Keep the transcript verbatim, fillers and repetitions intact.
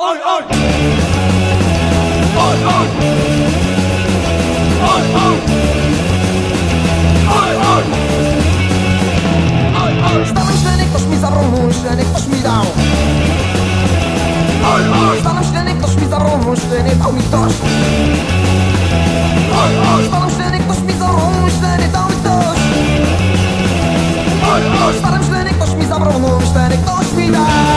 Oj, oj! Oj, oj! Oj, oj! Oj, oj! Oj, oj! Stare myślenie, ktoś mi zabrał mój myślenie, ktoś mi dał. Oj, oj! Stare myślenie, ktoś mi zabrał mój myślenie, dał mi ktoś. Oj, oj! Stare myślenie, ktoś mi zabrał mój myślenie, dał mi ktoś. Oj, oj! Stare myślenie, ktoś mi zabrał mój myślenie, ktoś mi dał.